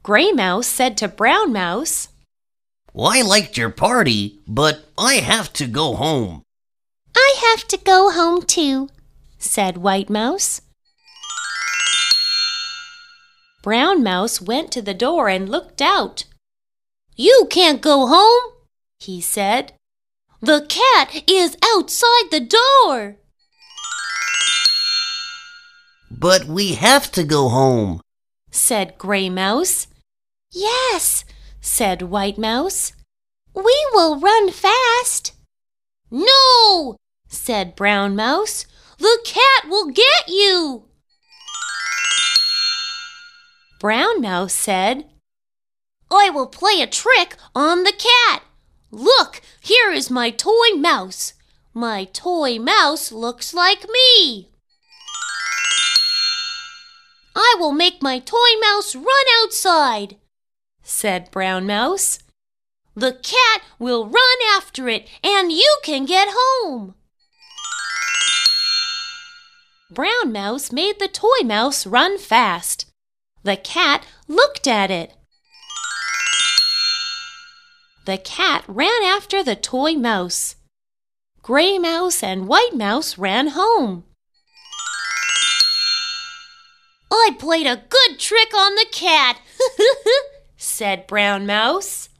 Gray Mouse said to Brown Mouse, "I liked your party, but I have to go home." "I have to go home too," said White Mouse. Brown Mouse went to the door and looked out. "You can't go home," he said. "The cat is outside the door." "But we have to go home," said Gray Mouse. "Yes," said White Mouse. "We will run fast." "No," said Brown Mouse. "The cat will get you." Brown Mouse said, "I will play a trick on the cat. Look, here is my toy mouse. My toy mouse looks like me. I will make my toy mouse run outside," said Brown Mouse. "The cat will run after it, and you can get home." Brown Mouse made the toy mouse run fast. The cat looked at it. The cat ran after the toy mouse. Gray Mouse and White Mouse ran home. "I played a good trick on the cat," said Brown Mouse.